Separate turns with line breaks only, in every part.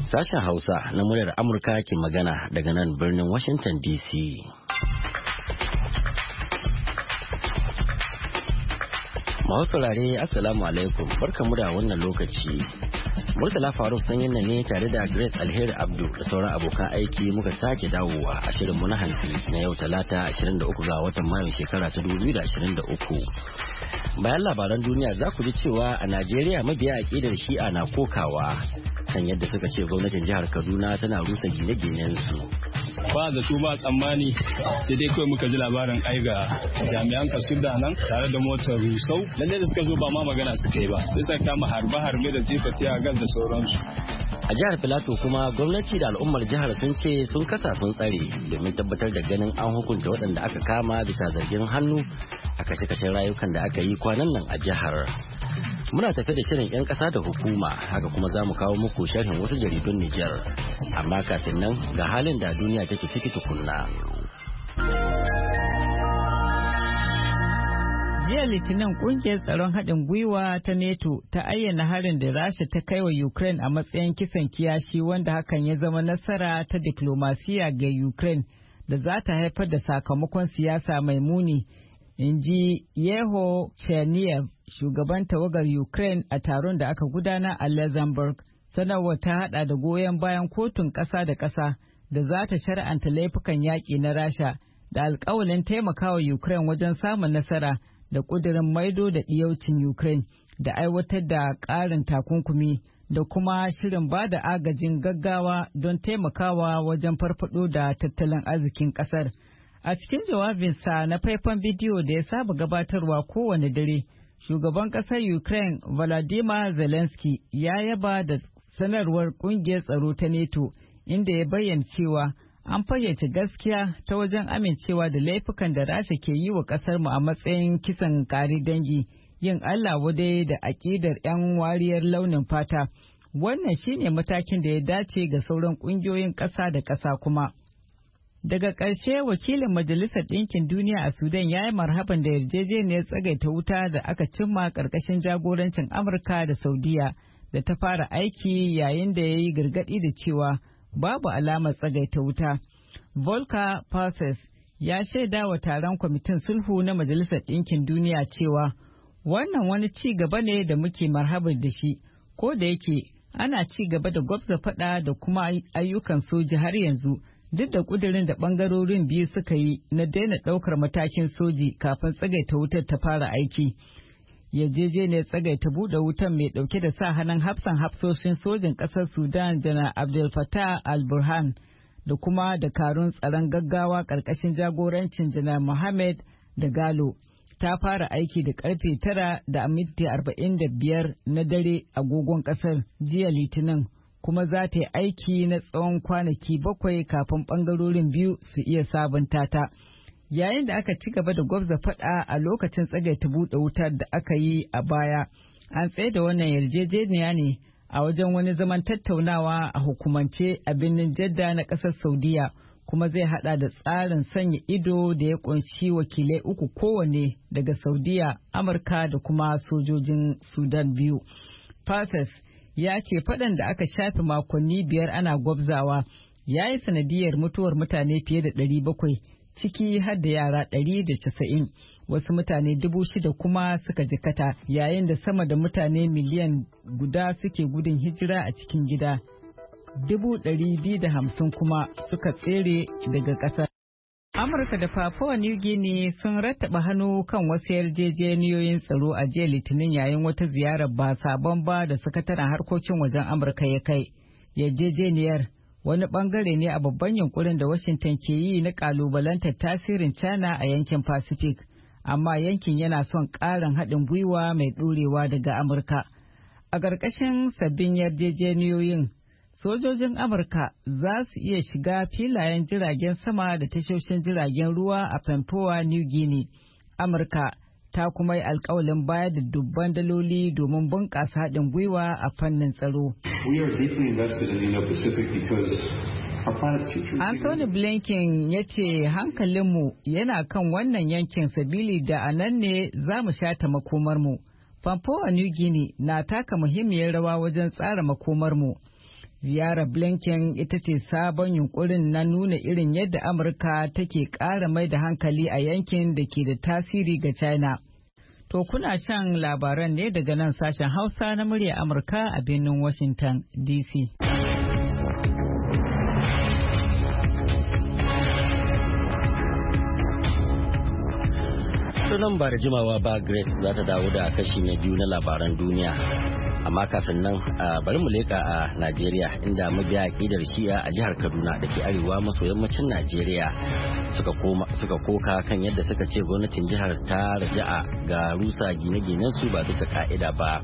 Sashen Hausa na muryar Amurka ke magana daga nan birnin Washington DC. Masu saurare Assalamu alaikum, barkamu da wannan lokaci. Murtala Faruk sanyin ne tare da Grace Alheri Abdu da sauran abokan aiki muka sake dawowa a shirinmu na hantsi na yau Talata 23 ga watan Mayu shekara ta 2023. Bayan labaran duniya za ku ji cewa a Najeriya mabiya aƙidar Shi'a na kokawa kan yadda suka ce gwamnatin jihar Kaduna tana rusa gine-ginen su.
Ba zato ba tsammani sai dai kawai muka ji labarin ai ga jami'an kasuda nan tare da motar rusau lalle da suka zo ba ma magana suka yi ba sai suka kama harbe-harbe da jefa tiya gas da sauransu.
A jihar Filato kuma gwamnati da al'ummar jihar sun ce sun kasa sun tsare domin tabbatar da ganin an hukunta waɗanda aka kama bisa zargin hannu a kashe-kashen rayukan da aka yi kwanan nan a jihar. Muna tafe da shirin 'yan ƙasa da hukuma haka kuma za mu kawo muku sharhin wasu jaridun Nijar. Amma kafin nan ga halin da duniya take ciki tukunna.
Jiya Litinin kungiyar tsaron haɗin gwiwa ta NATO ta ayyana harin da Rasha ta kai wa Ukraine a matsayin kisan kiyashi wanda hakan ya zama nasara ta diplomasiya ga Ukraine da za ta haifar da sakamakon siyasa mai muni, in ji Yeho Cherniev, shugaban tawagar Ukraine a taron da aka gudana a Luxembourg. Sanarwar ta hada da goyon bayan kotun ƙasa da ƙasa da za ta shari'anta laifukan yaƙi na Rasha da alƙawalin taimakawa Ukraine wajen samun nasara da ƙudurin maido da ɗiyaucin Ukraine da aiwatar da ƙarin takunkumi da kuma shirin ba da agajin gaggawa don taimakawa wajen farfado da tattalin arzikin ƙasar. A cikin jawabinsa na faifan bidiyo da ya saba gabatarwa kowane dare, shugaban ƙasar Ukraine Volodymyr Zelensky ya yaba da sanarwar ƙungiyar tsaro ta NATO inda ya bayyana cewa an fayyace gaskiya ta wajen amincewa da laifukan da Rasha ke yi wa ƙasarmu a matsayin kisan ƙari dangi, yin Allah wadai da aƙidar 'yan wariyar launin fata. Wannan shine matakin da ya dace ga sauran ƙungiyoyin ƙasa da ƙasa kuma. Daga ƙarshe wakilin Majalisar Ɗinkin Duniya a Sudan ya yi marhaban da yarjejeniyar tsagaita wuta da aka cimma ƙarƙashin jagorancin Amurka da Saudiya da ta fara aiki yayin da ya yi gargaɗi da cewa babu alamar tsagaita wuta. Volker Perthes ya shaida wa taron kwamitin sulhu na Majalisar Ɗinkin Duniya cewa wannan wani ci gaba ne da muke marhaban da shi, ko da yake ana ci gaba da gwabza faɗa da kuma ayyukan soji har yanzu. Duk da ƙudurin da ɓangarorin biyu suka yi na daina ɗaukar matakin soji kafin tsagaita wutar ta fara aiki. Yarjejeniyar tsagaita buɗe wutar mai ɗauke da sa hannun hafsan hafsoshin sojin ƙasar Sudan Janar Abdel Fattah al-Burhan da kuma dakarun tsaron gaggawa ƙarƙashin jagorancin Janar Mohammed Dagalo ta fara aiki da ƙarfe 9:45 na dare agogon ƙasar jiya Litinin. Kuma za ta yi aiki na tsawon kwanaki 7 kafin ɓangarorin biyu su iya sabunta ta. Yayin da aka ci gaba da gwabza faɗa a lokacin tsagaita buɗe wutar da aka yi a baya, an tsaye da wannan yarjejeniya ne a wajen wani zaman tattaunawa a hukumance a birnin Jeddah na ƙasar Saudiya, kuma zai haɗa da tsarin sanya ido da ya ƙunshi wakilai 3 kowanne daga Saudiya, Amurka da kuma sojojin Sudan biyu. Perthes ya ce faɗan da aka shafe makonni 5 ana gwabzawa ya yi sanadiyar mutuwar mutane fiye da 700, ciki har da yara 190, wasu mutane 6,000 kuma suka jikata, yayin da sama da mutane miliyan guda suke gudun hijira a cikin gida, 250,000 kuma suka tsere daga ƙasar. Amurka da Papua New Guinea sun rattaba hannu kan wasu yarjejeniyoyin tsaro a jiya Litinin yayin wata ziyarar ba sabon ba da sakataren harkokin wajen Amurka ya kai. Yarjejeniyar wani bangare ne a babban yunkurin da Washington ke yi na kalubalantar tasirin China a yankin Pacific, amma yankin yana son ƙarin haɗin gwiwa mai ɗorewa daga Amurka. A ƙarƙashin sabbin yarjejeniyoyin, sojojin Amurka za su iya shiga filayen jiragen sama da tashoshin jiragen ruwa a Papua New Guinea. Amurka ta kuma yi alkawalin bayar da dubban daloli domin bunƙasa haɗin gwiwa a fannin tsaro. Anthony Blinken ya ce hankalinmu yana kan wannan yankin sabili da a nan ne za mu shata makomarmu. Papua New Guinea na taka muhimmiyar rawa wajen tsara makomarmu. Ziyarar Blinken ita ce sabon yunkurin na nuna irin yadda Amurka take ƙara mai da hankali a yankin da ke da tasiri ga China. To kuna shan labaran ne daga nan sashen Hausa na murya Amurka a birnin Washington DC.
Sunan ba da jimawa ba Grace za ta dawo da kashi na biyu na labaran duniya. Amma kafin nan bari mu leka a Najeriya inda mabiya aƙidar Shi'a a jihar Kaduna da ke arewa maso yammacin Najeriya suka koka kan yadda suka ce gwamnatin jihar ta raja'a ga rusa gine-ginen su ba bisa ka'ida ba.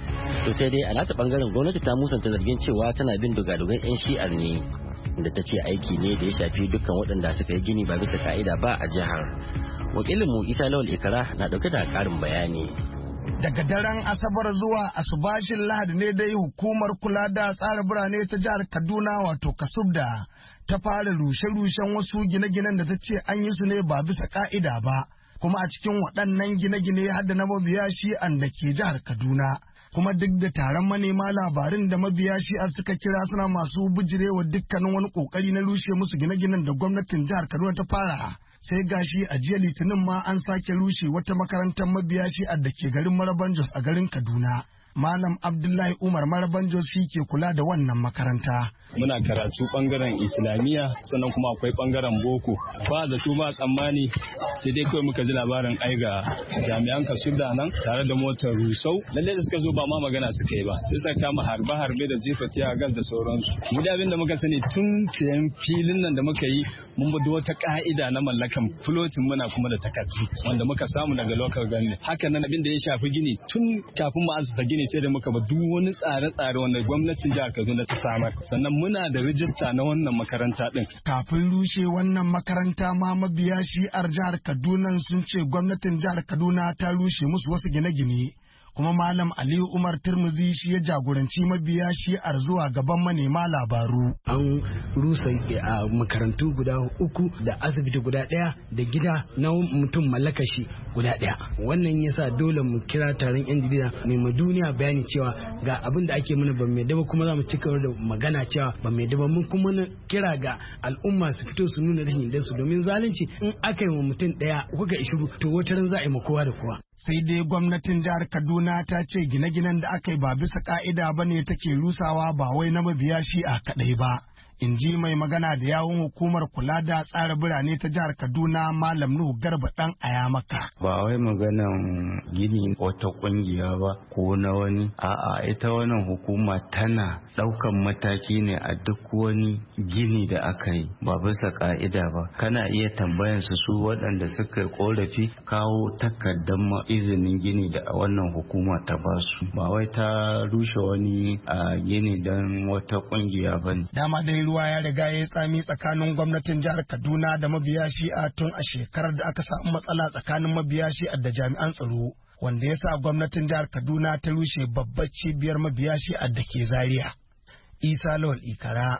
To sai dai a nata bangaren gwamnati ta musanta zargin cewa tana bin dugadugan 'yan Shi'ar ne, inda ta ce aiki ne da ya shafi dukkan waɗanda suka yi gini ba bisa ka'ida ba a jihar. Wakilinmu Isa Lawal Ikara na ɗauke da ƙarin bayani.
Daga daren Asabar zuwa Asubashin Lahadi ne dai hukumar kula da tsara birane ta jihar Kaduna wato Kasubda ta fara rushe-rushen wasu gine-ginen da ta ce an yi su ne ba bisa ka'ida ba, kuma a cikin waɗannan gine-gine har da na mabiya Shi'an da ke jihar Kaduna. Kuma duk da taron manema labarin da mabiya Shi'a suka kira suna masu bijirewa dukkanin wani kokari na rushe musu gine-ginen da gwamnatin jihar Kaduna ta fara. Sai gashi a jiya Litinin ma an sake rushe wata makarantar mabiya Shi'a da ke garin Maraban Jos a garin Kaduna. Malam Abdullahi Umar Maraban Jos shi ke kula da wannan makaranta.
Muna karatu bangaren Islamiyya sannan kuma akwai bangaren Boko. Ba zato ba tsammani sai dai kawai muka ji labarin ga jami'an Kasubda nan tare da motar Rusau. Lalle da suka zo ba ma magana suka yi ba. Sai suka kama harbe da jefa tiyagar da sauransu. Mu da abin da muka sani tun sayan filin nan da muka yi mun bi wata ka'ida na mallakan flotin muna kuma da takardu wanda muka samu daga local government. Haka nan abin da ya shafi gini tun kafin mu asasa gini sai da muka ba duk wani tsare-tsare wanda gwamnatin jihar Kaduna ta samar. Sannan muna da rijista na wannan makaranta din.
Kafin rushe wannan makaranta ma mabiya Shi'ar jihar Kaduna sun ce gwamnatin jihar Kaduna ta rushe musu wasu gine-gine. Kuma Malam Aliyu Umar Turmuzi shi ya jagoranci mabiya Shi'ar zuwa gaban manema labaru.
An rusa a makarantu guda 3 da asibiti guda 1 da gida na mutum mallaka shi guda 1. Wannan yasa dole mu kira taron 'yan jarida ne mu duniya bayani cewa ga abin da ake mana ba mai daba, kuma za mu cika da magana cewa ba mai daba. Mun kuma kira ga al'umma su fito su nuna rashin yarda su, domin zalunci in aka yi wa mutum 1 kuka ishiru to wata ran za a yi ma kowa da kowa.
Sai dai gwamnatin jihar Kaduna ta ce gine-ginen da aka yi ba bisa ka'ida ba ne take rusawa, ba wai na mabiya Shi'a kaɗai ba. In ji mai magana da yawun hukumar kula da tsara birane ta jihar Kaduna Malam Nuhu Garba ɗan Ayamaka.
Ba wai maganan gini wata kungiya ba ko na wani, a'a ita wannan hukuma tana ɗaukan mataki ne a duk wani gini da aka yi ba bisa ka'ida ba. Kana iya tambayan su waɗanda suka korafi kawo takardar izinin gini da wannan hukuma ta basu, ba wai ta rushe wani gini don wata kungiya ba ne.
Dama dai ruwa ya riga ya tsami tsakanin gwamnatin jihar Kaduna da mabiya Shi'a tun a shekarar da aka samu matsala tsakanin mabiya Shi'a da jami'an tsaro, wanda ya sa gwamnatin jihar Kaduna ta rushe babbar cibiyar mabiya Shi'a da ke Zaria. Isa Lawal Ikara,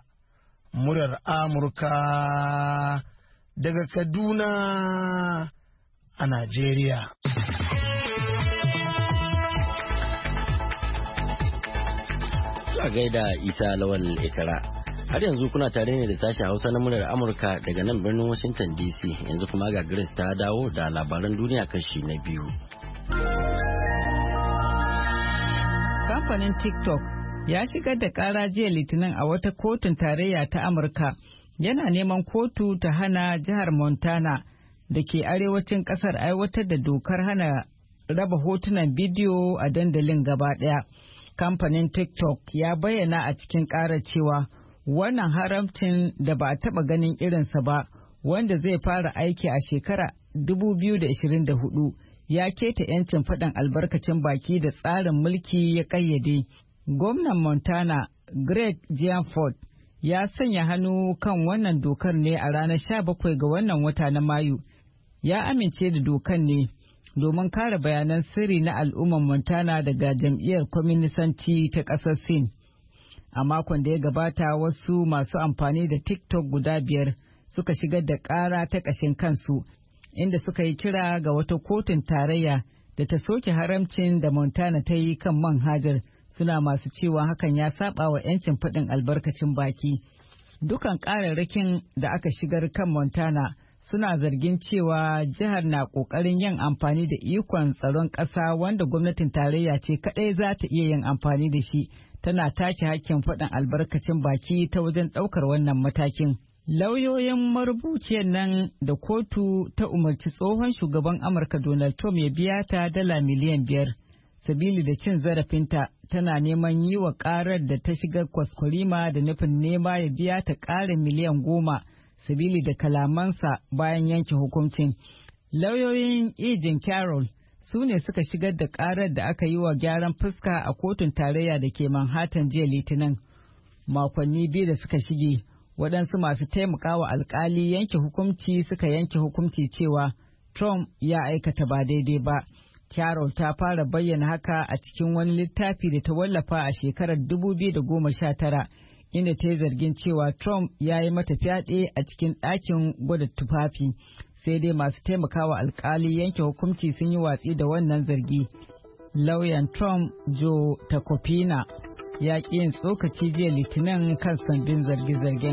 murar Amurka daga Kaduna a Najeriya.
A gaida Isa Lawal Ikara. Har yanzu kuna tare ne da sashen Hausa na muryar Amurka daga nan birnin Washington DC. Yanzu kuma ga Grace ta dawo da labaran duniya kashi na biyu.
Kamfanin TikTok ya shigar da ƙara jiya Litinin a wata kotun tarayya ta Amurka. Yana neman kotu ta hana jihar Montana da ke arewacin ƙasar aiwatar da dokar hana raba hotunan bidiyo a dandalin gaba ɗaya. Kamfanin TikTok ya bayyana a cikin ƙarar cewa wannan haramcin da ba a taɓa ganin irinsa ba, wanda zai fara aiki a shekara 2024, ya keta 'yancin faɗin albarkacin baki da tsarin mulki ya ƙayyade. Gwamnan Montana Greg Gianforth ya sanya hannu kan wannan dokar ne a ranar 17 ga wannan wata na Mayu. Ya amince da dokar ne domin kare bayanan sirri na al'ummar Montana daga jam'iyyar kwaminisanci ta ƙasar Sin. A makon da ya gabata wasu masu amfani da TikTok guda 5 suka shigar da ƙara ta ƙashin kansu, inda suka yi kira ga wata kotun tarayya da ta soke haramcin da Montana ta yi kan manhajar suna masu cewa hakan ya saba wa 'yancin faɗin albarkacin baki. Dukan ƙararrakin da aka shigar kan Montana suna zargin cewa jihar na ƙoƙarin yin amfani da ikon tsaron ƙasa wanda gwamnatin tarayya ce kaɗai za ta iya yin amfani da shi, tana take hakkin faɗin albarkacin baki ta wajen ɗaukar wannan matakin. Lauyoyin marubuciyar nan da kotu ta umarci tsohon shugaban Amurka Donald Trump ya biya ta $5 miliyan, sabili da cin zarafinta, tana neman yi wa ƙarar da ta shiga kwaskwarima da nufin nema ya biya ta ƙarin miliyan 10, sabili da kalamansa bayan yanke hukuncin. Lauyoyin Eugene Carroll su ne suka shigar da ƙarar da aka yi wa gyaran fuska a kotun tarayya da ke Manhattan jiya Litinin. Makonni biyu da suka shige, waɗansu masu taimakawa alkali yanke hukunci suka yanke hukunci cewa Trump ya aikata ba daidai ba. Carol ta fara bayyana haka a cikin wani littafi da ta wallafa a shekarar 2019, inda ta yi zargin cewa Trump ya yi mata fyaɗe a cikin ɗakin gwada tufafi. Sai dai masu taimakawa alkali yanke hukunci sun yi watsi da wannan zargi. Lauyan Trump Joe Tacopina ya ƙi yin tsokaci jiya Litinin kan sabbin zarge-zargen.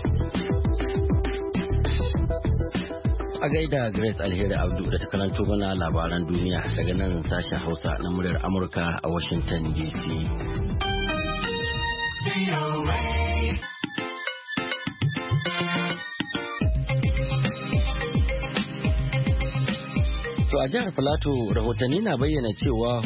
A gaida Grace Alheri Abdu da ta karanto mana labaran duniya daga nan sashen Hausa na muryar Amurka a Washington DC. To a jihar Filato rahotanni na bayyana cewa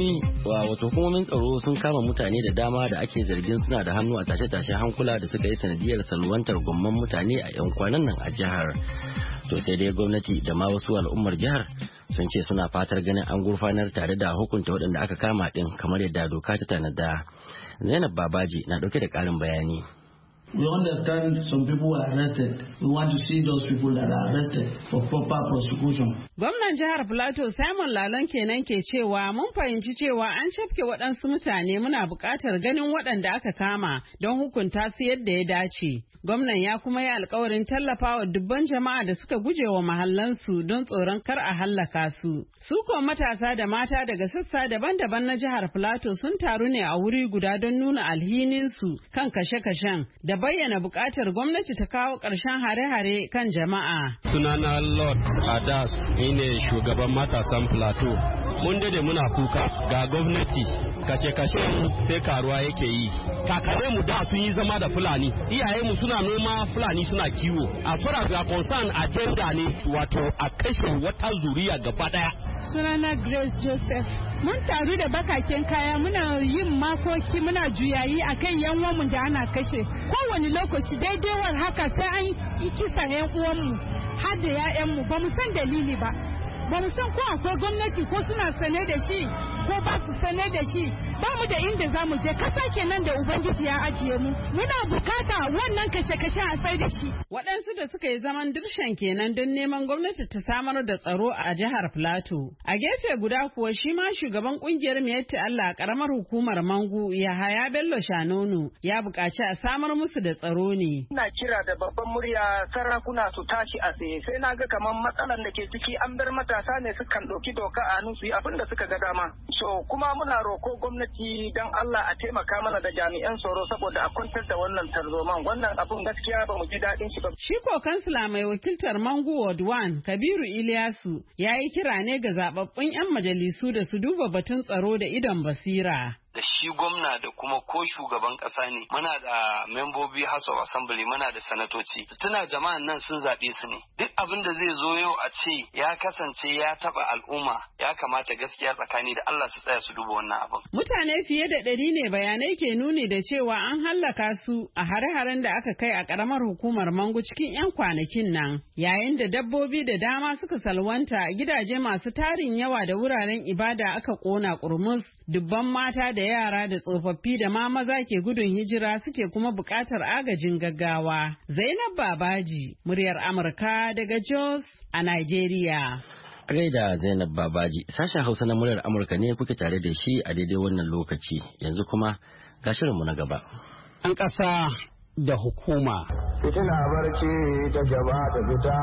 hukumomin tsaro sun kama mutane da dama da ake zargin suna da hannu a tashe-tashe hankula da suka yi sanadiyar salwantar gomman mutane a 'yan kwanan nan a jihar. To sai dai gwamnati da ma wasu al'ummar jihar sun ce suna fatar ganin an gurfanar tare da hukunta waɗanda aka kama ɗin kamar yadda doka ta tanada. Zainab Babaji na ɗauke da ƙarin bayani.
We understand some people were arrested. We want to see those people that are arrested for proper prosecution.
Gwamnan jihar Plateau Simon Lalon kenan ke cewa mun fahimci cewa an cafke waɗansu mutane, muna buƙatar ganin waɗanda aka kama don hukunta su yadda ya dace. Gwamnan ya kuma yi alkawarin tallafawa dubban jama'a da suka guje wa mahallansu don tsoron kar a hallaka su. Su ko matasa da mata daga sassa daban-daban na jihar Plateau sun taru ne a wuri guda don nuna alhininsu kan kashe-kashen da bayyana buƙatar gwamnati ta kawo ƙarshen hare-hare kan jama'a.
Sunana Lord Adas ne shugaban matasan Plateau. Mun dade muna kuka ga gwamnati kashe-kashe sai karuwa yake yi. Kakare mu da sun yi zama da Fulani, iyaye mu suna noma, Fulani suna kiwo. As far as we are concerned, agenda ne wato a kashe wata zuriya gaba daya.
Sunana Grace Joseph. Mun taru da bakaken kaya, muna yin makoki, muna juyayi akan yan uwanmu da ana kashe. Kowane lokaci daidaiwar haka sai an yi kisa yan uwanmu har da 'ya'yanmu, ba mu san dalili ba. Ba mu san ko akwai gwamnati ko suna sane da shi ko ba su sane da shi, ba mu da inda za mu je, kasa kenan da Ubangiji ya ajiye mu. Muna bukata wannan kashe-kashe a sai da shi.
Waɗansu da suka yi zaman dirshan kenan don neman gwamnati ta samar da tsaro a jihar Plateau. A gefe guda kuwa shi ma shugaban kungiyar Miyatti Allah a ƙaramar hukumar Mangu Yahaya Bello Shanono ya buƙaci a samar musu da tsaro ne.
Ina kira da babban murya sarakuna su tashi a tsaye, sai na ga kamar matsalan da ke ciki an bar matasa ne sukan ɗauki doka a hannu su yi abin da suka ga dama. So kuma muna roko gwamnati don Allah a taimaka mana da jami'an tsaro saboda a kwantar da wannan tarzoman. Wannan abun gaskiya ba mu ji daɗin shi ba.
Shi ko kansila mai wakiltar Mangu Ward 1 Kabiru Iliyasu ya yi kira ne ga zababbun 'yan majalisu da su duba batun tsaro da idon basira.
Da shi gwamna da kuma ko shugaban kasa ne, muna da membobi House of Assembly, muna da sanatoci, tuna jama'an nan sun zaɓe su ne. Duk abin da zai zo yau a ce ya kasance ya taɓa al'umma, ya kamata gaskiya tsakani da Allah su tsaya su duba wannan abin.
Mutane fiye da 100 ne bayanai ke nuni da cewa an hallaka su a hare-haren da aka kai a ƙaramar hukumar Mangu cikin 'yan kwanakin nan, yayin da dabbobi da dama suka salwanta, gidaje masu tarin yawa da wuraren ibada aka ƙona ƙurmus, dubban mata da yara da tsofaffi da ma maza ke gudun hijira suke kuma buƙatar agajin gaggawa. Zainab Babaji, muryar Amurka daga Jos a Najeriya.
A gaida Zainab Babaji, sashen Hausa na muryar Amurka ne kuke tare da shi a daidai wannan lokaci. Yanzu kuma ga shirinmu na gaba.
An ƙasa da hukuma.
Fitina barci ta gaba ta fita,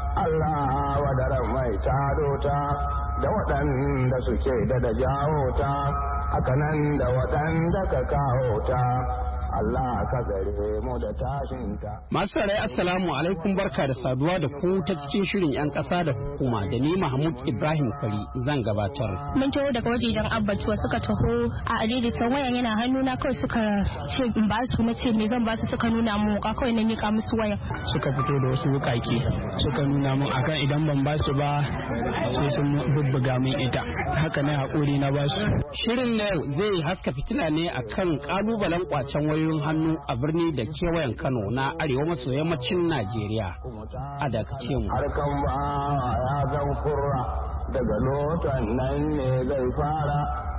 Allah wadaran mai taro ta da waɗanda suke da jawo ta. hakanan da waɗanda ka kawo ta Allah ka gare mu da tashinta.
Masu rai assalamu alaikum, barka da saduwa da ku ta cikin shirin 'yan ƙasa da hukuma da ni Mahmud Ibrahim Kwari zan gabatar.
Mun taho daga wajejen abbatuwa suka taho a adaidaita wayan yana hannuna kawai suka ce in ba su, na ce me zan ba su, suka nuna mu wuka kawai na mika musu wayan.
Suka fito da wasu wukake suka nuna mun akan idan ban ba su ba sai sun bubbuga min ita, haka na haƙuri na ba su.
Shirin na yau zai haska fitila ne akan ƙalubalen kwacen wayoyin hannu a birni da kewayen Kano na arewa maso yammacin Najeriya. A dakace mu.
Harkan ba ya zan kurra daga lotan nan ne zai fara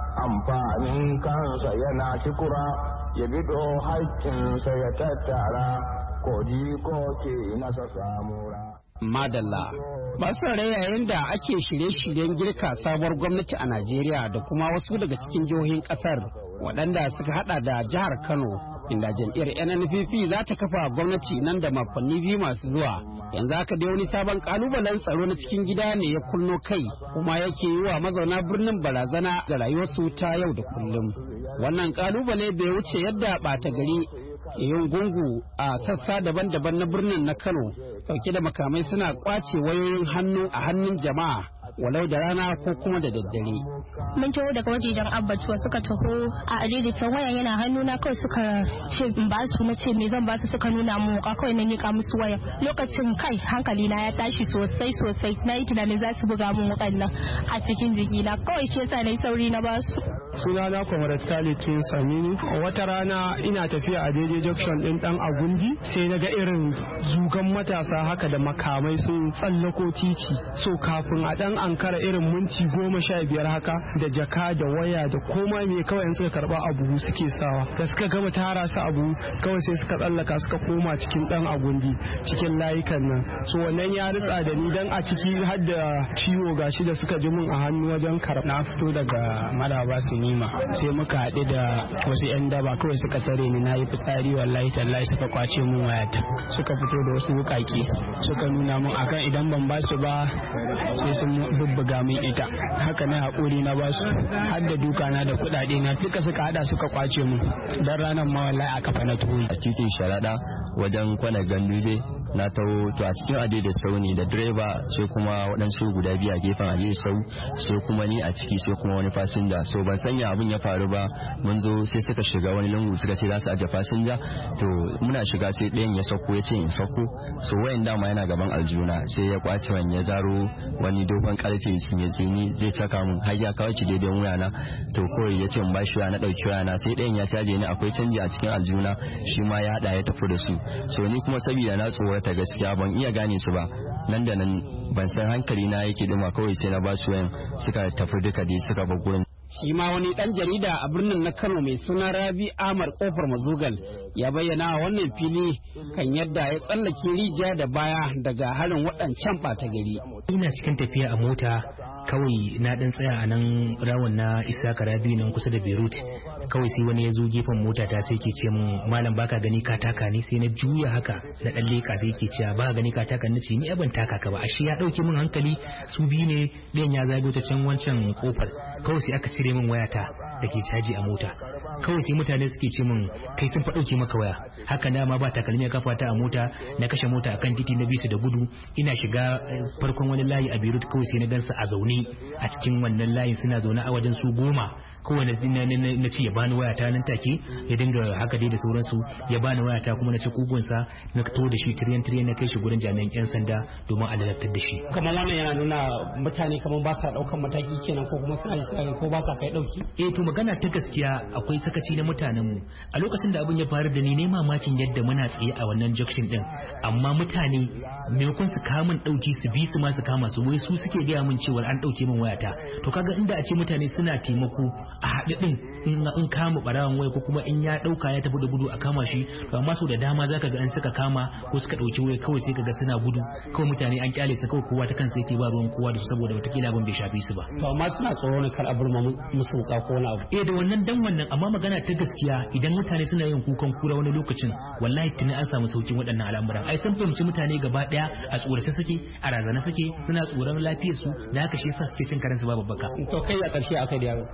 amfanin kansa yana cikura ya bido haƙƙinsa ya tattara koji ko ke nasa samura.
Madalla. Masu yayin da ake shirye-shiryen girka sabuwar gwamnati a Najeriya da kuma wasu daga cikin jihohin kasar waɗanda suka hada da jihar Kano, inda jam'iyyar NNPP za ta kafa gwamnati nan da makonni biyu masu zuwa. Yanzu haka dai wani sabon kalubalen tsaro na cikin gida ne ya kunno kai kuma yake yi wa mazauna birnin barazana ga rayuwarsu ta yau da kullum. Wannan kalubale bai wuce yadda ɓata gari ke yin gungu a sassa daban-daban na birnin na Kano, dauke da makamai suna kwace wayoyin hannu a hannun jama'a walau da rana ko kuma da daddare.
Mun taho daga wajejen abbatuwa suka taho a adaidaita wayan yana hannuna kawai suka ce in ba su, na ce me zan ba su, suka nuna mu wuka kawai na mika musu wayan. Lokacin kai hankali na ya tashi sosai, na yi tunanin za su buga mun wukan nan a cikin jikina, kawai shi yasa na yi sauri na ba su.
Sunana Comrade Khalid Samini. Wata rana ina tafiya a daidai junction din dan Agundi sai na ga irin zugan matasa haka da makamai sun tsallako titi. So kafin a dan ankara irin minti 15 haka da jaka da waya da komai me kawai suka karba abu suke sawa. Da suka gama tara su abu kawai sai suka tsallaka suka koma cikin dan Agundi cikin layukan nan. So wannan ya ritsa da ni dan a ciki har da ciwo gashi da suka ji mun a hannu wajen karba. Na fito daga Maraba Sinima sai muka haɗu da wasu 'yan daba kawai suka tare ni, na yi fitsari wallahi tallahi suka kwace mun wayata, suka fito da wasu wukake suka nuna mun akan idan ban ba su ba sai sun bubbuga min ita, haka na haƙuri na ba su har da duka na da kuɗaɗe na duka suka hada suka kwace mun. Dan ranar ma wallahi a kafa na tuwo
a titin sharaɗa wajen kwana ganduje na taho to a cikin aje da sau ne da direba sai kuma waɗansu guda biyu a gefen aje da sau sai kuma ni a ciki sai kuma wani fasinja. So ban sanya abin ya faru ba, mun zo sai suka shiga wani lungu suka ce za su aje fasinja, to muna shiga sai ɗayan ya sauko ya ce in sauko. So wayan dama yana gaban aljuna sai ya kwace wani ya zaro wani dogon karfe ya tsini zai caka mun har ya kawo ci daidai wuyana, to kawai ya ce in bashi waya na ɗauki wayana sai ɗayan ya caje ni akwai canji a cikin aljuna shi ma ya haɗa ya tafi da su. So ni kuma saboda na tsorata gaskiya ban iya gane su ba, nan da nan ban san hankali na yake duma kawai sai na ba su wayan suka tafi duka dai suka bar gurin.
Shi ma wani dan jarida a birnin na Kano mai suna Rabi Ahmad Kofar Mazugal ya bayyana wannan fili kan yadda ya tsallake rijiya da baya daga harin waɗancan ɓata gari.
Ina cikin tafiya a mota kawai na dan tsaya a nan rawon na Isaka Rabi nan kusa da Beirut, kawai sai wani ya zo gefen mota ta sai ke ce min malam baka gani ka taka ni, sai na juya haka na dan leka sai ke cewa ba gani ka taka ni, ce ni ban taka ka ba. Ashe ya dauke min hankali, su biyu ne, ɗayan ya zago ta can wancan kofar, kawai sai aka cire min wayata da ke caji a mota. Kawai sai mutane suke ce min kai sun faɗauke maka waya, haka na ma ba takalmi a kafa ta a mota, na kashe mota akan titi na bisu da gudu, ina shiga farkon wani layi a Beirut kawai sai na gansa a zaune a cikin wannan layin suna zaune a wajen su 10, kowane na ce ya bani wayata nan take, ya dinga haka dai da sauransu, ya bani wayata kuma na ci kugunsa na to da shi tiriyan na kai shi gurin jami'an 'yan sanda domin a lalatar da shi.
Kamar wannan yana nuna mutane kamar ba sa daukan mataki kenan ko kuma suna yi ko ba sa kai dauki.
To magana ta gaskiya akwai sakaci na mutanen mu. A lokacin da abin ya faru da ni ne mamakin yadda muna tsaye a wannan junction din, amma mutane maimakon su kamun dauki su bi su ma su kama su, wai su suke gaya min cewa an dauke min wayata. To kaga inda a ce mutane suna taimako a haɗe din in kama barawan waya ko kuma in ya dauka ya tafi da gudu a kama shi, to amma so da dama zaka ga an suka kama ko suka dauki waya kawai sai kaga suna gudu, kawai mutane an kyale su kawai kowa ta kansa yake ba ruwan kowa da su saboda watakila abin bai shafi su ba.
To amma suna tsoro ne kar a burma musu wuka ko wani abu.
Da wannan dan wannan, amma magana ta gaskiya idan mutane suna yin kukan kura wani lokacin wallahi tuni an samu saukin waɗannan al'amuran. Ai sun fahimci mutane gaba daya a tsorace suke, a razana suke, suna tsoron lafiyar su, da haka shi yasa suke cin karansu babu baka.
To kai a ƙarshe akai da yaro.
Na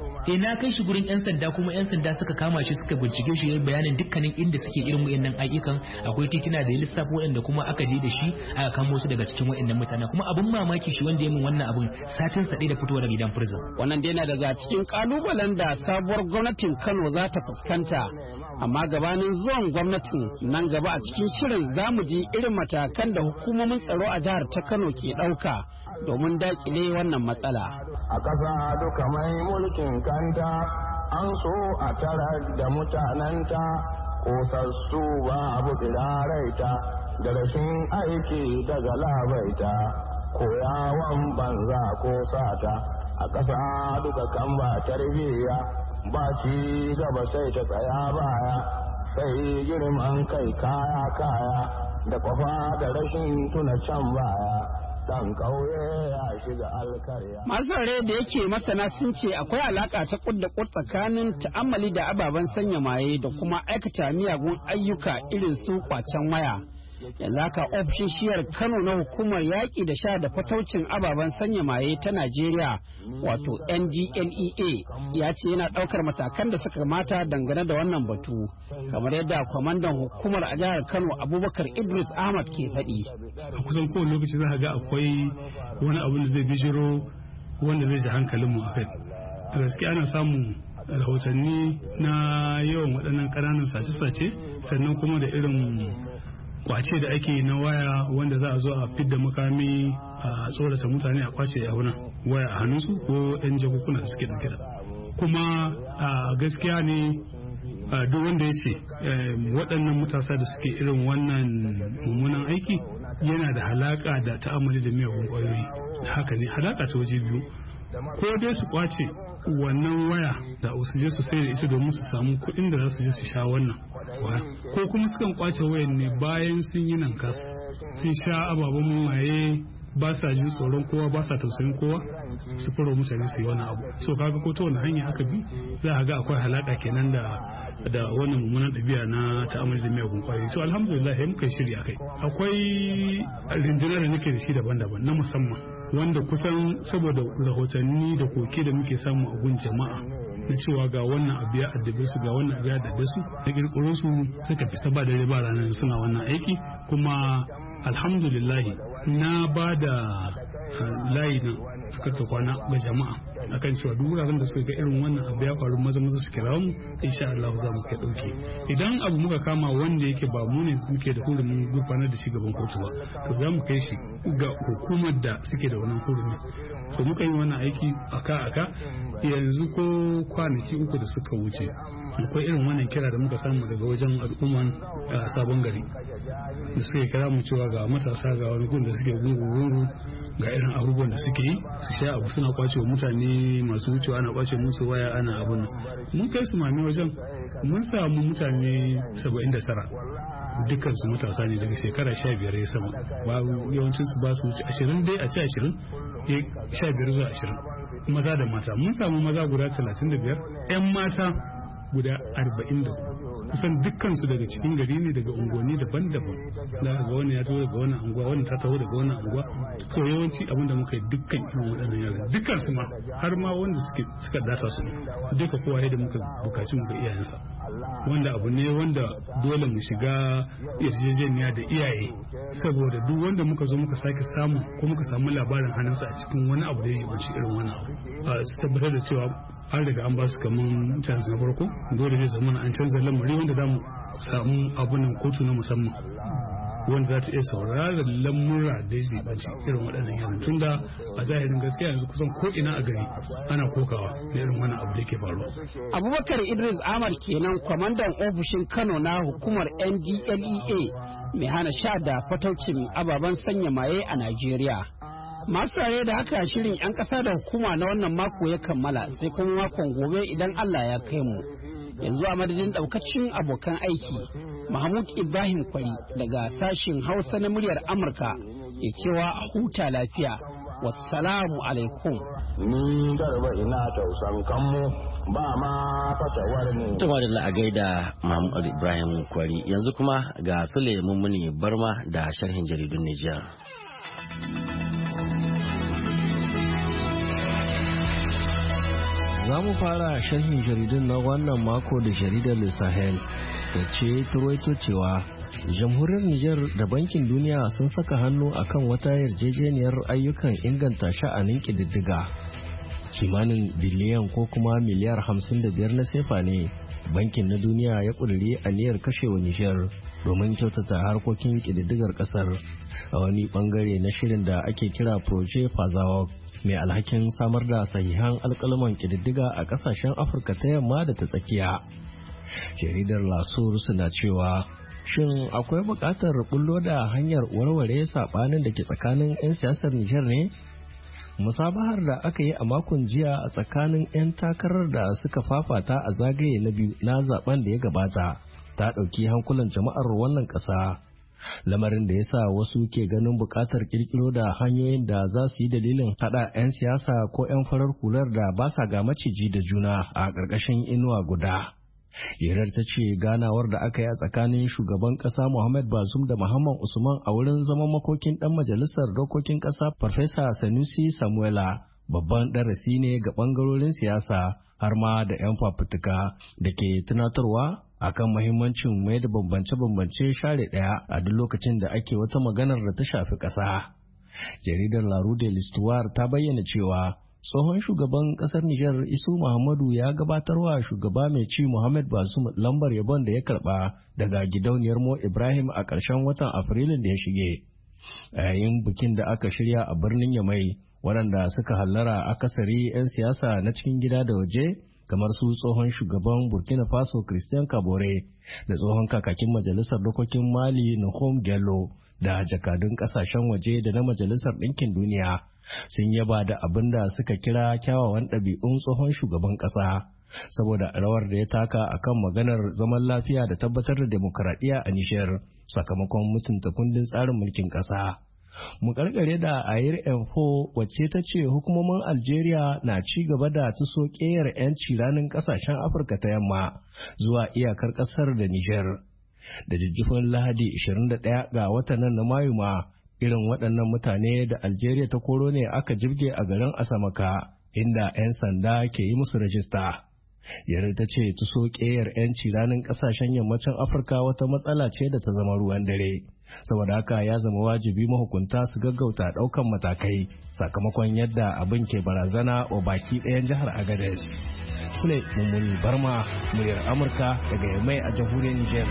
ya kai shi gurin 'yan sanda kuma 'yan sanda suka kama shi suka bincike shi yayin bayanin dukkanin inda suke irin wayannan ayyukan. Akwai titina da ya lissafa wayanda kuma aka je da shi aka kamo su daga cikin wayannan mutane, kuma abun mamaki shi wanda ya min wannan abun satin sa da fitowa daga gidan prison.
Wannan dai na daga cikin kalubalen da sabuwar gwamnatin Kano za ta fuskanta, amma gabanin zuwan gwamnatin nan gaba a cikin shirin zamu ji irin matakan da hukumomin tsaro a jihar ta Kano ke ɗauka domin daƙile wannan matsala.
A ƙasa duka mai mulkin kanta an so a tara da mutanenta, ƙosassu ba abu tsiraraita da rashin aiki daga labaita, koyawan banza ko sata a ƙasa duka kan ba tarbiyya ba ci gaba sai ta tsaya baya, sai girman kai kaya da kwafa da rashin tuna can baya.
Masu rare da yake masana sun ce akwai alaka ta kud da kud tsakanin ta'ammali da ababen sanya maye da kuma aikata miyagun ayyuka irin su kwacen waya. Yanzu haka ofishin shiyar Kano na hukumar yaƙi da sha da fataucin ababen sanya maye ta Najeriya wato NDLEA ya ce yana ɗaukar matakan da suka kamata dangane da wannan batu, kamar yadda kwamandan hukumar a jihar Kano Abubakar Idris Ahmad ke faɗi.
A kusan kowane lokaci za ga akwai wani abu da zai bijiro wanda zai ji hankalinmu a kai. A gaskiya ana samun rahotanni na yawan waɗannan ƙananan sace-sace, sannan kuma da irin kwace da ake na waya wanda za a zo a fidda makami a tsorata mutane a kwace a waya a hannunsu ko 'yan jakukuna da suke ɗauke da. Kuma gaskiya ne duk wanda ya ce waɗannan matasa da suke irin wannan mummunan aiki yana da halaka da ta'amali da miyagun ƙwayoyi. Haka ne, halaka ta waje biyu, ko dai su kwace wannan waya da su je su sai da ita domin su samu kuɗin da za su je su sha wannan, ko kuma sukan kwace wayan ne bayan sun yi nan kas sun sha ababen maye, ba sa jin tsoron kowa, ba sa tausayin kowa, su fara mutane su yi wani abu. So kaga ko ta wani hanya aka bi za a ga akwai halaka kenan da wannan mummunan ɗabi'a na ta'amali da miyagun kwayoyi. To alhamdulillah ya muka shiri akai. Akwai rundunar da nake da shi daban-daban na musamman wanda kusan saboda rahotanni da koke da muke samu a gun jama'a na cewa ga wannan abu ya addabe su, ga wannan abu ya addabe su, da kirkiro su suka fita ba dare ba ranar suna wannan aiki. Kuma alhamdulillah na ba da layi na suka kwana ga jama'a akan cewa duk wuraren da suka ga irin wannan abu ya faru maza su kira mu, insha Allah za mu kai dauke. Idan abu muka kama wanda yake ba mu ne muke da hurumin gurfanar da shi gaban kotu ba, to za mu kai shi ga hukumar da suke da wannan hurumi. To muka yi wannan aiki aka yanzu ko kwanaki 3 da suka wuce akwai irin wannan kira da muka samu daga wajen al'umman Sabon Gari da suke kira mu cewa ga matasa ga wani gun da suke gungu ga irin abubuwan da suke yi, su sha abu suna kwace wa mutane masu wucewa, ana kwace musu waya, ana abun nan. Mun kai su mami wajen mun samu mutane 79 dukkan su matasa ne daga shekara 15 ya sama, yawancin su ba su wuce 20 dai a ci 20 15 zuwa 20 maza da mata. Mun samu maza guda 35, 'yan mata guda 44, kusan dukkansu daga cikin gari ne, daga unguwanni daban-daban. Da ga wani ya taho daga wani unguwa, wani ta taho daga wani unguwa. So yawanci abin da muka yi dukkan irin waɗannan yaran, dukkan su ma har ma wanda suka data su ne, duka kowa da muka bukaci muka iyayensa, wanda abu ne wanda dole mu shiga yarjejeniya da iyaye, saboda duk wanda muka zo muka sake samu ko muka samu labarin hannunsa a cikin wani abu da ya yi irin wani abu, su tabbatar da cewa an riga an ba su kaman canza na farko, dole zai zama an canza lamari wanda za mu samu abunan kotu na musamman wanda za ta iya sauraron lamura da ya banci irin waɗannan yaran, tunda a zahirin gaskiya yanzu kusan ko ina a gari ana kokawa da irin wannan abu da ke faruwa.
Abubakar Idris Ahmad kenan kwamandan ofishin Kano na hukumar NDLEA mai hana sha da fataucin ababen sanya maye a Najeriya. Masu tare da haka shirin 'yan ƙasa da hukuma na wannan mako ya kammala, sai kuma makon gobe idan Allah ya kai mu. Yanzu a madadin ɗaukacin abokan aiki, Mahmud Ibrahim Kwari daga sashin Hausa na muryar Amurka ke cewa a huta lafiya. Wassalamu alaikum.
Ni Garba ina tausan kanmu ba ma fatawar ne.
Tuma da a gaida Mahmud Ibrahim Kwari. Yanzu kuma ga Sule Mummuni Barma da sharhin jaridun Nijar.
Za mu fara sharhin jaridun na wannan mako da jaridar Le Sahel da ce turwaito cewa jamhuriyar Nijar da Bankin Duniya sun saka hannu akan wata yarjejeniyar ayyukan inganta sha'anin ƙididdiga. Kimanin biliyan ko kuma miliyar 55 na sefa ne Bankin na Duniya ya ƙudiri aniyar kashewa Nijar domin kyautata harkokin ƙididdigar ƙasar a wani ɓangare na shirin da ake kira Projet Fazawok mai alhakin samar da sahihan alƙaluman ƙididdiga a ƙasashen Afirka ta yamma da ta tsakiya. Jaridar Lasur suna cewa shin akwai buƙatar bullo da hanyar warware saɓanin da ke tsakanin 'yan siyasar Nijar ne? Musabahar da aka yi a makon jiya a tsakanin 'yan takarar da suka fafata a zagaye na biyu na zaben da ya gabata ta ɗauki hankulan jama'ar wannan ƙasa. Lamarin da ya sa wasu ke ganin buƙatar ƙirƙiro da hanyoyin da za su yi dalilin haɗa 'yan siyasa ko 'yan farar hular da ba sa ga maciji da juna a ƙarƙashin inuwa guda. Hirar ta ce ganawar da aka yi a tsakanin shugaban ƙasa Muhammad Bazoum da Muhammad Usman a wurin zaman makokin ɗan majalisar dokokin ƙasa Farfesa Sanusi Samuela babban darasi ne ga ɓangarorin siyasa har ma da 'yan fafutuka da ke tunatarwa akan mahimmancin mai da bambance-bambance share ɗaya a duk lokacin da ake wata maganar da ta shafi ƙasa. Jaridar La Rue de l'Histoire ta bayyana cewa tsohon shugaban kasar Nijar Isu Muhammadu ya gabatarwa shugaba mai ci Muhammad Bazoum lambar yabon da ya karba daga gidauniyar Mo Ibrahim a ƙarshen watan Afrilun da ya shige. A yayin bikin da aka shirya a birnin Yamai, waɗanda suka hallara akasari 'yan siyasa na cikin gida da waje kamar su tsohon shugaban Burkina Faso Christian Kabore da tsohon kakakin majalisar dokokin Mali Nahom Gello da jakadun ƙasashen waje da na majalisar ɗinkin duniya. Sun yaba da abin da suka kira kyawawan ɗabi'un tsohon shugaban ƙasa saboda rawar da ya taka akan maganar zaman lafiya da tabbatar da demokaradiyya a Nijar sakamakon mutunta kundin tsarin mulkin ƙasa. Mu karkare da Ayir Enfo wacce ta ce hukumomin Algeria na ci gaba da tuso ƙeyar 'yanci ranar ƙasashen Afirka ta yamma zuwa iyakar ƙasar da Nijar. Da jijjifin Lahadi 21 ga watan nan na Mayu ma irin waɗannan mutane da Algeria ta koro ne aka jibge a garin Asamaka inda 'yan sanda ke yi musu rajista. Yare ta ce tuso ƙeyar 'yanci ranar ƙasashen yammacin Afirka wata matsala ce da ta zama ruwan dare. Saboda haka ya zama wajibi mahukunta su gaggauta ɗaukan matakai sakamakon yadda abin ke barazana wa baki ɗayan jihar Agadez. Sule Mummuni Barma, muryar Amurka daga Yamai a jamhuriyar Nijar.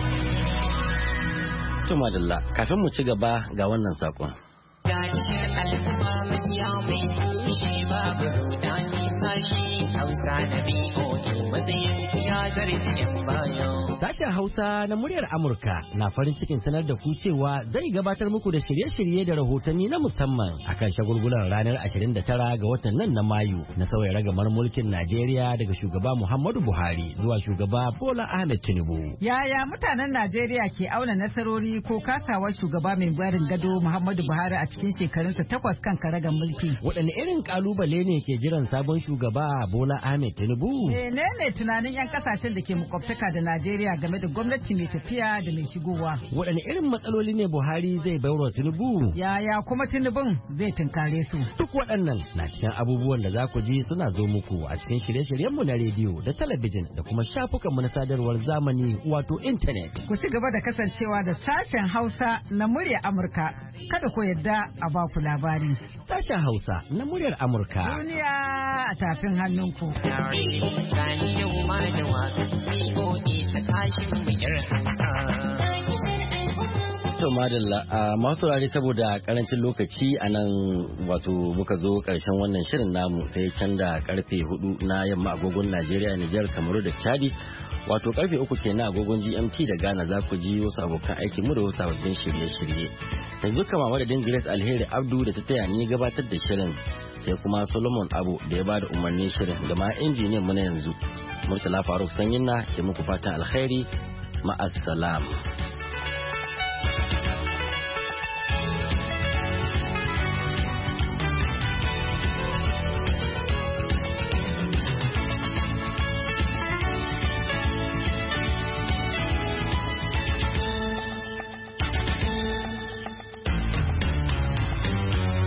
Madalla kafin mu ci gaba ga wannan sakon.
Gajiyar al'umma majiya mai tushe babu rudani sashi Hausa na BOA matsayin ya zarce yan bayan.
Sashen Hausa na muryar Amurka na farin cikin sanar da ku cewa zai gabatar muku da shirye-shirye da rahotanni na musamman akan shagulgulan ranar 29 ga watan nan na Mayu na sauya ragamar mulkin Najeriya daga shugaba Muhammadu Buhari zuwa shugaba Bola Ahmed Tinubu.
Yaya mutanen Najeriya ke auna nasarori ko kasawar shugaba mai barin gado Muhammadu Buhari a cikin shekarunsa 8 kan karagar mulki?
Waɗanne irin kalubale ne ke jiran sabon shugaba Bola Ahmed Tinubu?
Menene tunanin 'yan kasashen da ke makwabtaka da Najeriya game da gwamnati mai tafiya da mai shigowa?
Waɗanne irin matsaloli ne Buhari zai baiwa Tinubu?
Yaya kuma Tinubun zai tunkare su?
Duk waɗannan na cikin abubuwan da za ku ji suna zo muku a cikin shirye-shiryenmu na rediyo da talabijin da kuma shafukanmu na sadarwar zamani wato intanet.
Ku ci gaba da kasancewa da sashen Hausa na muryar Amurka. Kada ku yarda a ba ku labari.
Sashen Hausa na muryar Amurka.
Duniya a tafin hannunku.
To madalla masu rari saboda karancin lokaci a nan wato muka zo karshen wannan shirin namu sai can da karfe 4 na yamma agogon Najeriya, Nijar, Kamaru da Chadi. Wato karfe 3 kenan agogon GMT da Ghana za ku ji wasu abokan aikin mu da wasu sababbin shirye-shirye. Yanzu kama madadin Grace Alheri Abdu da ta taya ni gabatar da shirin sai kuma Solomon Abu da ya bada umarnin shirin da ma injiniyan mu na yanzu. Murtala Faruk Sanyinna ke muku fatan alkhairi ma'assalam.